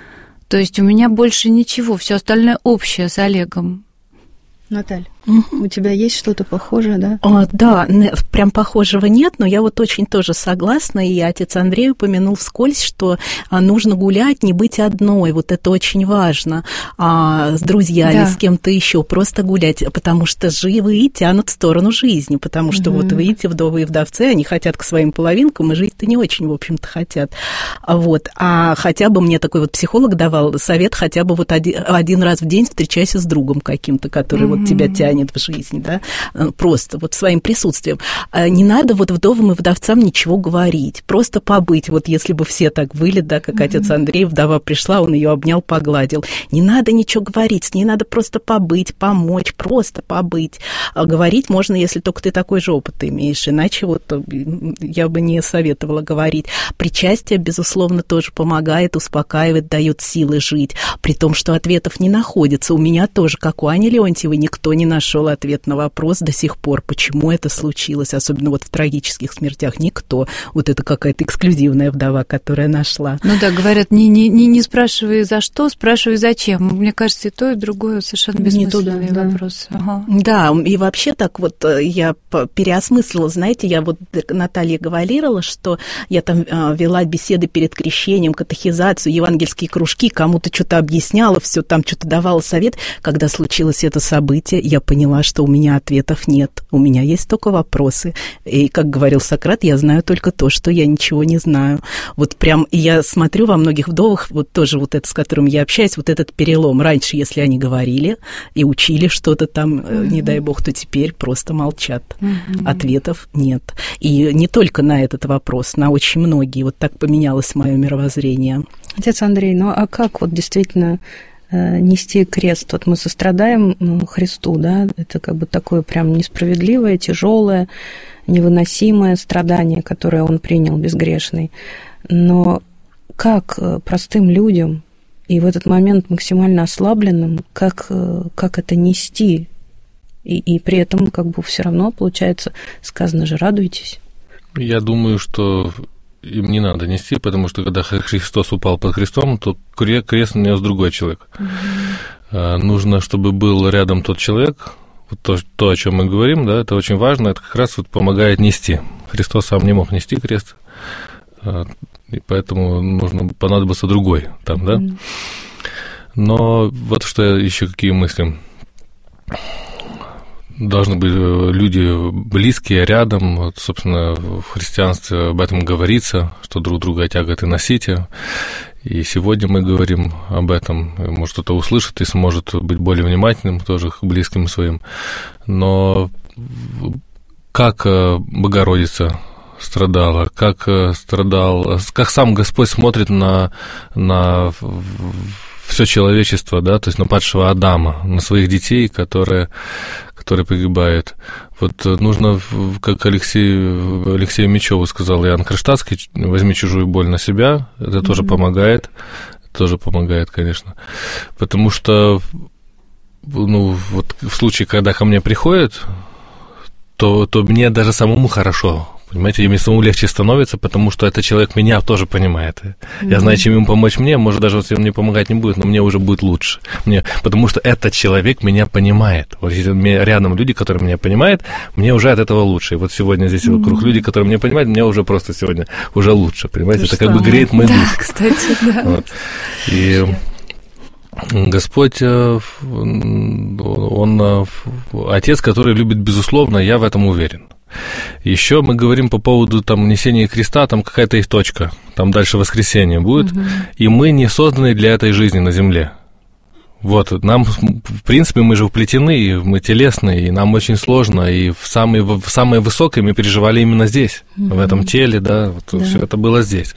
То есть у меня больше ничего, все остальное общее с Олегом. Наталья, угу. У тебя есть что-то похожее, да? А, да, прям похожего нет, но я вот очень тоже согласна, и отец Андрей упомянул вскользь, что нужно гулять, не быть одной, вот это очень важно, а, с друзьями, да. С кем-то еще, просто гулять, потому что живые тянут в сторону жизни, потому что угу. Вот видите, вдовы и вдовцы, они хотят к своим половинкам, и жить-то не очень, в общем-то, хотят. Вот, а хотя бы мне такой вот психолог давал совет, хотя бы вот один, один раз в день встречайся с другом каким-то, который угу. вот тебя тянет в жизнь, да, просто вот своим присутствием. Не надо вот вдовам и вдовцам ничего говорить, просто побыть, вот если бы все так были, да, как mm-hmm. отец Андрей, вдова пришла, он ее обнял, погладил. Не надо ничего говорить, с ней надо просто побыть, помочь, просто побыть. А говорить можно, если только ты такой же опыт имеешь, иначе вот я бы не советовала говорить. Причастие, безусловно, тоже помогает, успокаивает, дает силы жить, при том, что ответов не находится. У меня тоже, как у Ани Леонтьевой, никто не нашел ответ на вопрос до сих пор, почему это случилось, особенно вот в трагических смертях, никто. Вот это какая-то эксклюзивная вдова, которая нашла. Ну да, говорят, не, не, не, не спрашивай за что, спрашивай зачем. Мне кажется, и то, и другое совершенно бессмысленные туда, вопросы. Да. Ага. Да, и вообще так вот я переосмыслила, знаете, я вот Наталья говорила, что я там вела беседы перед крещением, катехизацию, евангельские кружки, кому-то что-то объясняла, все там что-то давала совет. Когда случилось это событие, я поняла, что у меня ответов нет. У меня есть только вопросы. И, как говорил Сократ, я знаю только то, что я ничего не знаю. Вот прям, и я смотрю во многих вдовах, вот тоже вот это, с которым я общаюсь, вот этот перелом. Раньше, если они говорили и учили что-то там, mm-hmm. не дай бог, то теперь просто молчат. Mm-hmm. Ответов нет. И не только на этот вопрос, на очень многие. Вот так поменялось мое мировоззрение. Отец Андрей, ну а как вот действительно нести крест? Вот мы сострадаем Христу, да, это как бы такое прям несправедливое, тяжелое, невыносимое страдание, которое Он принял безгрешный. Но как простым людям и в этот момент максимально ослабленным, как, как это нести? И, и при этом как бы все равно, получается, сказано же, радуйтесь. Я думаю, что им не надо нести, потому что когда Христос упал под крестом, то крест нес другой человек. Mm-hmm. Нужно, чтобы был рядом тот человек, вот то, то, о чем мы говорим, да, это очень важно, это как раз вот помогает нести. Христос сам не мог нести крест, и поэтому нужно понадобился другой там, да. Mm-hmm. Но вот что еще какие мысли. Должны быть люди близкие, рядом. Вот, собственно, в христианстве об этом говорится, что друг друга тягот и носите. И сегодня мы говорим об этом. Может, кто-то услышит и сможет быть более внимательным тоже к близким своим. Но как Богородица страдала, как страдал, как сам Господь смотрит на, на все человечество, да, то есть на падшего Адама, на своих детей, которые... которые погибают. Вот нужно, как Алексей, Алексею Мечеву сказал Иоанн Кронштадтский, возьми чужую боль на себя, это mm-hmm. тоже помогает, тоже помогает, конечно. Потому что, ну, вот в случае, когда ко мне приходят, то, то мне даже самому хорошо. Понимаете, мне самому легче становится, потому что этот человек меня тоже понимает. Mm-hmm. Я знаю, чем ему помочь мне, может, даже если он мне помогать не будет, но мне уже будет лучше. Мне, потому что этот человек меня понимает. Вот если рядом люди, которые меня понимают, мне уже от этого лучше. И вот сегодня здесь mm-hmm. вокруг люди, которые меня понимают, мне уже просто сегодня уже лучше. Понимаете, это, это как бы греет мой да, дух. Кстати, да. Вот. И Господь, Он Отец, который любит, безусловно, я в этом уверен. Еще мы говорим по поводу там несения креста, там какая-то есть точка, там дальше воскресение будет, угу. И мы не созданы для этой жизни на земле. Вот, нам, в принципе, мы же вплетены, мы телесные, и нам очень сложно, и в самое, в самое высокое мы переживали именно здесь, угу. В этом теле, да, вот да. Все это было здесь.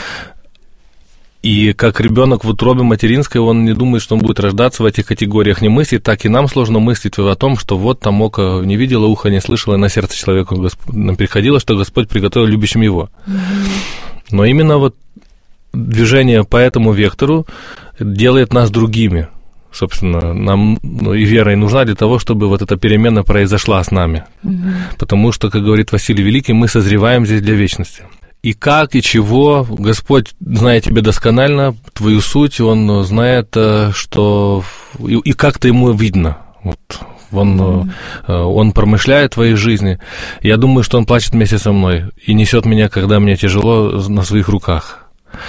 И как ребенок в утробе материнской, он не думает, что он будет рождаться в этих категориях, не мыслит, так и нам сложно мыслить о том, что вот там око не видело, ухо не слышало, и на сердце человеку нам приходило, что Господь приготовил любящим его. Mm-hmm. Но именно вот движение по этому вектору делает нас другими. Собственно, нам ну, и вера и нужна для того, чтобы вот эта перемена произошла с нами. Mm-hmm. Потому что, как говорит Василий Великий, мы созреваем здесь для вечности. И как, и чего, Господь знает тебя досконально, твою суть, Он знает, что... И, и как-то Ему видно. Вот. Он, mm-hmm. он промышляет твоей жизни. Я думаю, что Он плачет вместе со мной и несет меня, когда мне тяжело, на своих руках.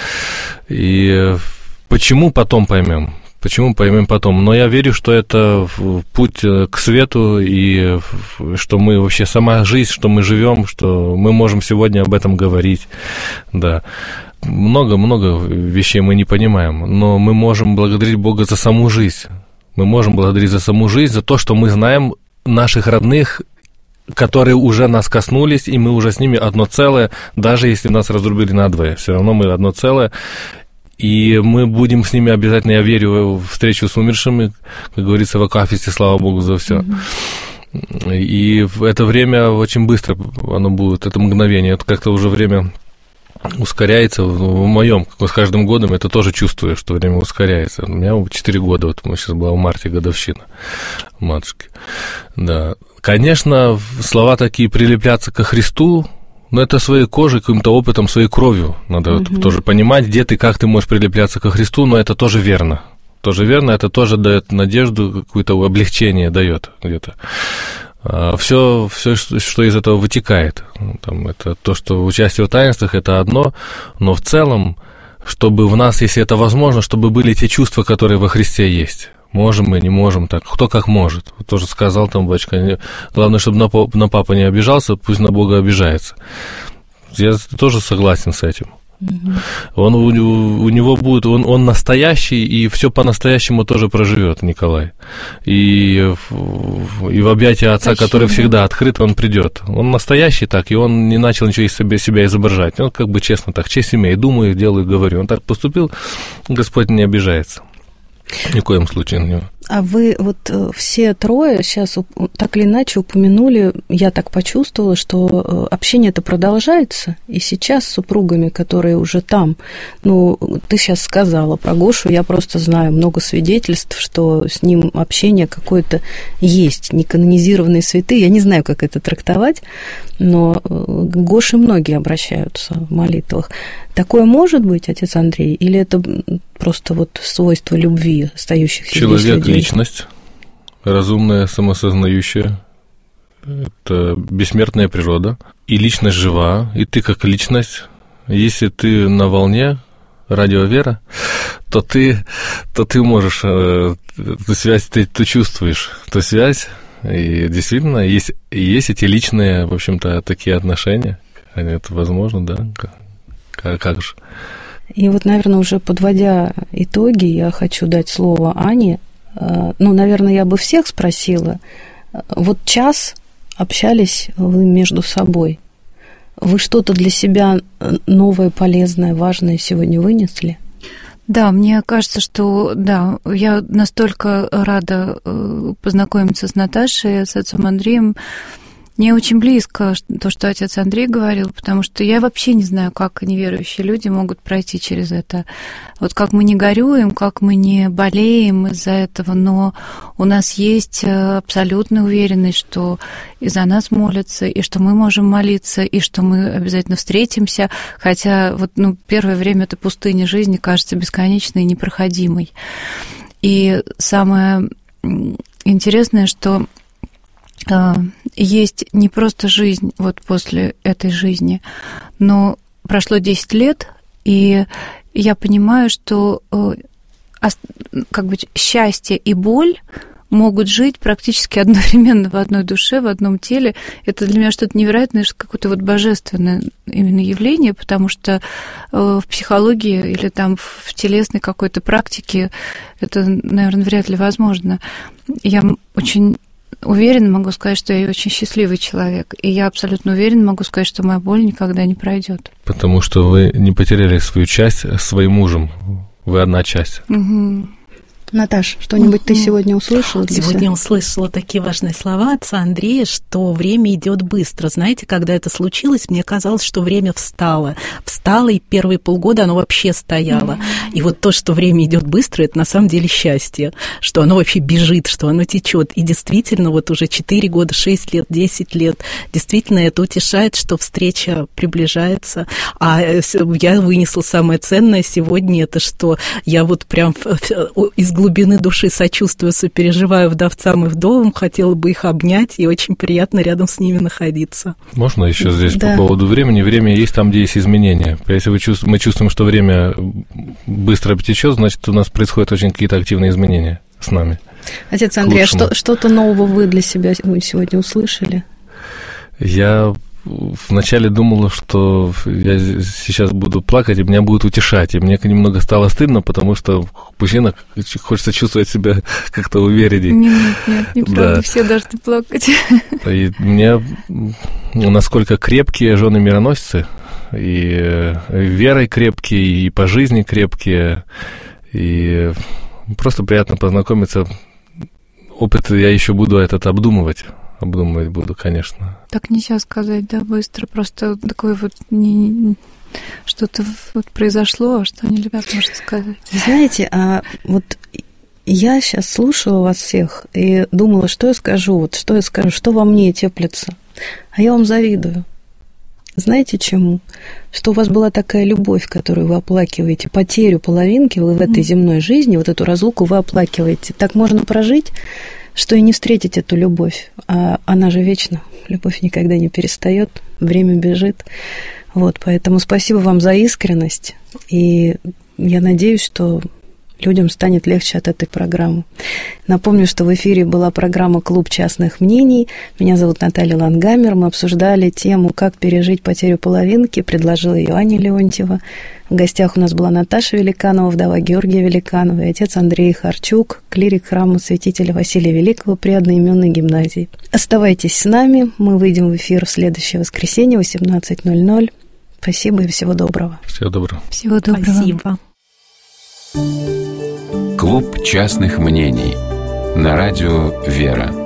И почему, потом поймем. Почему, поймем потом. Но я верю, что это путь к свету, и что мы вообще, сама жизнь, что мы живем, что мы можем сегодня об этом говорить. Да. Много-много вещей мы не понимаем, но мы можем благодарить Бога за саму жизнь. Мы можем благодарить за саму жизнь, за то, что мы знаем наших родных, которые уже нас коснулись, и мы уже с ними одно целое, даже если нас разрубили надвое. Все равно мы одно целое. И мы будем с ними обязательно, я верю, в встречу с умершими, как говорится, в Акафисте, слава Богу за все. Mm-hmm. И это время очень быстро, оно будет, это мгновение, это как-то уже время ускоряется. В моем, с каждым годом это тоже чувствую, что время ускоряется. У меня четыре года, вот мы сейчас была в марте годовщина матушки. Да. Конечно, слова такие прилепляться ко Христу, но это своей кожей, каким-то опытом, своей кровью. Надо mm-hmm. вот тоже понимать, где ты, как ты можешь прилепляться ко Христу, но это тоже верно. Тоже верно, это тоже дает надежду, какое-то облегчение дает где-то. А все, все, что из этого вытекает. Там, это то, что участие в таинствах, это одно, но в целом, чтобы в нас, если это возможно, чтобы были те чувства, которые во Христе есть. Можем мы, не можем, так, кто как может. Вот тоже сказал там батюшка, главное, чтобы на, на папу не обижался, пусть на Бога обижается. Я тоже согласен с этим. Mm-hmm. Он, у, у него будет, он, он настоящий, и все по-настоящему тоже проживет, Николай. И, и в объятия Отца, Прощение. Который всегда открыт, он придет. Он настоящий так, и он не начал ничего из себя, себя изображать. Он как бы честно так, честь имею, думаю, делаю, говорю. Он так поступил, Господь не обижается. Ни в коем случае на него. А вы вот все трое сейчас так или иначе упомянули, я так почувствовала, что общение-то продолжается, и сейчас с супругами, которые уже там, ну, ты сейчас сказала про Гошу, я просто знаю много свидетельств, что с ним общение какое-то есть, неканонизированные святые, я не знаю, как это трактовать, но к Гоше многие обращаются в молитвах. Такое может быть, отец Андрей, или это просто вот свойство любви остающихся здесь людей? Личность, разумная, самосознающая, это бессмертная природа, и личность жива, и ты как личность, если ты на волне радио Вера, то ты, то ты можешь, эту связь ты, ты чувствуешь, эту связь, и действительно есть, есть эти личные, в общем-то, такие отношения, это возможно, да, как, как же. И вот, наверное, уже подводя итоги, я хочу дать слово Ане. Ну, наверное, я бы всех спросила. Вот час общались вы между собой. Вы что-то для себя новое, полезное, важное сегодня вынесли? Да, мне кажется, что, да, я настолько рада познакомиться с Наташей, с отцом Андреем. Мне очень близко то, что отец Андрей говорил, потому что я вообще не знаю, как неверующие люди могут пройти через это. Вот как мы не горюем, как мы не болеем из-за этого, но у нас есть абсолютная уверенность, что и за нас молятся, и что мы можем молиться, и что мы обязательно встретимся, хотя вот, ну, первое время эта пустыня жизни кажется бесконечной и непроходимой. И самое интересное, что есть не просто жизнь вот после этой жизни, но прошло десять лет, и я понимаю, что как бы счастье и боль могут жить практически одновременно в одной душе, в одном теле. Это для меня что-то невероятное, какое-то вот божественное именно явление, потому что в психологии или там в телесной какой-то практике это, наверное, вряд ли возможно. Я очень уверенно могу сказать, что я очень счастливый человек, и я абсолютно уверенно могу сказать, что моя боль никогда не пройдет. Потому что вы не потеряли свою часть своим мужем, вы одна часть. Угу. Наташ, что-нибудь mm-hmm. ты сегодня услышала для Сегодня себя? услышала такие важные слова отца Андрея, что время идет быстро. Знаете, когда это случилось, мне казалось, что время встало. Встало, и первые полгода оно вообще стояло. Mm-hmm. И вот то, что время идет быстро, это на самом деле счастье, что оно вообще бежит, что оно течет. И действительно, вот уже четыре года, шесть лет, десять лет, действительно это утешает, что встреча приближается. А я вынесла самое ценное сегодня, это что я вот прям из глубины души сочувствую, сопереживаю вдовцам и вдовам, хотела бы их обнять, и очень приятно рядом с ними находиться. Можно еще здесь да. по поводу времени? Время есть там, где есть изменения. Если вы чувств... мы чувствуем, что время быстро течет, значит, у нас происходят очень какие-то активные изменения с нами. Отец Андрей, а что, что-то нового вы для себя сегодня услышали? Я вначале думала, что я сейчас буду плакать, и меня будут утешать. И мне немного стало стыдно, потому что мужчина хочется чувствовать себя как-то увереннее. Нет, нет, неправда, да. Все должны плакать. И мне, насколько крепкие жены-мироносцы, и верой крепкие, и по жизни крепкие, и просто приятно познакомиться. Опыт я еще буду этот обдумывать. Обдумывать буду, конечно. Так нельзя сказать, да, быстро. Просто такое вот не, что-то вот произошло, а что нельзя, можно сказать. Знаете, а вот я сейчас слушала вас всех и думала, что я скажу, вот что я скажу, что во мне теплится. А я вам завидую. Знаете чему? Что у вас была такая любовь, которую вы оплакиваете, потерю половинки вы в этой земной жизни, вот эту разлуку вы оплакиваете. Так можно прожить, что и не встретить эту любовь. А она же вечна. Любовь никогда не перестает, время бежит. Вот, поэтому спасибо вам за искренность. И я надеюсь, что людям станет легче от этой программы. Напомню, что в эфире была программа «Клуб частных мнений». Меня зовут Наталья Лангамер. Мы обсуждали тему «Как пережить потерю половинки». Предложила ее Аня Леонтьева. В гостях у нас была Наташа Великанова, вдова Георгия Великанова, и отец Андрей Харчук, клирик храма святителя Василия Великого при одноименной гимназии. Оставайтесь с нами. Мы выйдем в эфир в следующее воскресенье в восемнадцать ноль ноль. Спасибо и всего доброго. Всего доброго. Всего доброго. Спасибо. Клуб частных мнений на радио «Вера».